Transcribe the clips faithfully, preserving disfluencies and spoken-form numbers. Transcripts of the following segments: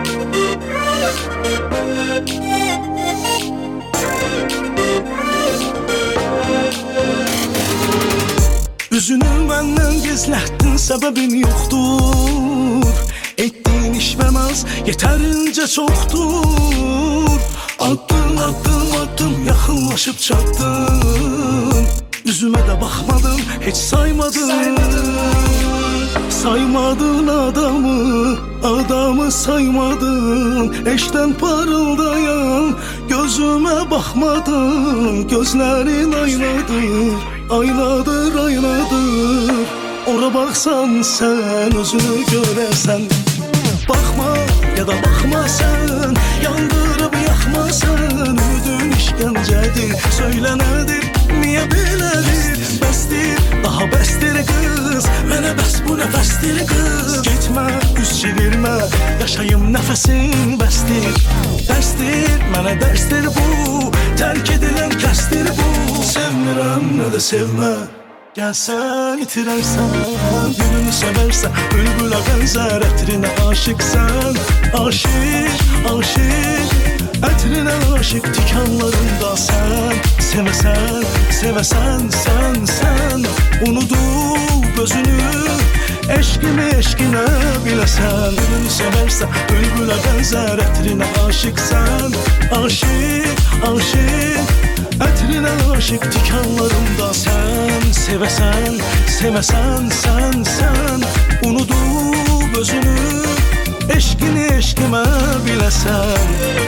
Üzünü benden gizlettin, sebebin yoktur. Ettiğin iş ve naz yeterince çoktur. Attın attın attın, yakınlaşıp çattın. Yüzüme de bakmadın, hiç saymadın. Saymadın, saymadın adamı, adamı saymadın. Eşten parıldayan gözüme bakmadın. Gözlerin aynadır, aynadır, aynadır. Ora baksan sen, özünü göresen. Bakma ya da bakma sen, yandırıp yakma sen. Ümidin işkencedir, söyle nedir, niye biledir. Bestir, daha bestir kız, mənə bəs bu nəfəsdir kız. Gitme, üz çevirme, yaşayım nefesin bəstir. Dərstir, mənə dərstir bu, terk edilen kəstir bu. Sevmirəm, nə də sevmə, gelsen itirersen. Gülünü seversen, bülbüle benzer. Etrine aşıksan, aşık, aşık. Etrine aşık tikanlarında sen. Sevesen, sevesen sen, sen. Unutup özünü, eşkimi eşkine bilesen. Gülünü seversen, bülbüle benzer. Etrine aşıksan, aşık, aşık. Etrine aşık tikanlarında sen. Sevesen, sevesen sen, sen. Unutup özünü, eşkini eşkime bilesen.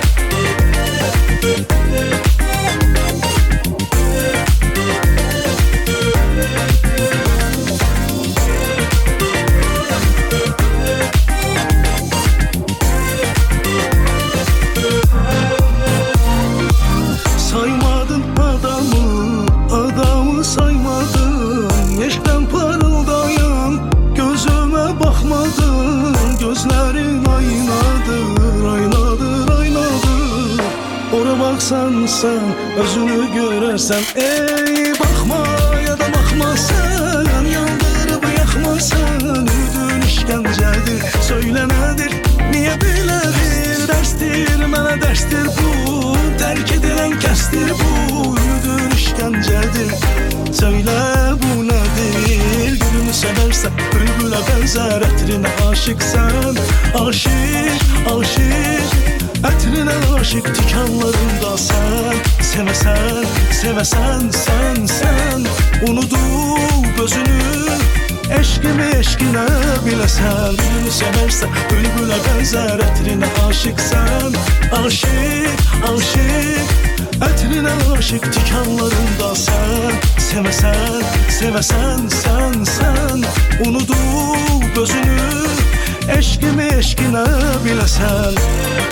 Saymadın adamı, adamı saymadın. Eşten parıldayan gözüme bakmadın. Gözlerin aynadır, aynadır, aynadır. Ora baksan sen, özünü görersen. Ey bakma ya da bakma sen, yandırıp yakma sen. Ümidin işkencedir, söyle nedir, niye biledir. Derstir, mənə derstir bu, terk edilen kəstir bu. Ümidin işkencedir, söyle bu nedir. Gülünü seversen, bülbüle benzer. Etrine aşıksan, aşık, aşık. Etrine aşık tikanlarında sen. Sevesen, sevesen sen, sen. Unutup özünü, eşkimi eşkine bilesen. Gülünü seversen, bülbüle benzer. Etrine aşıksan, aşık, aşık. Etrine aşık tikanlarında sen. Sevesen, sevesen sen, sen. Unutup özünü, eşkimi eşkine bilesen.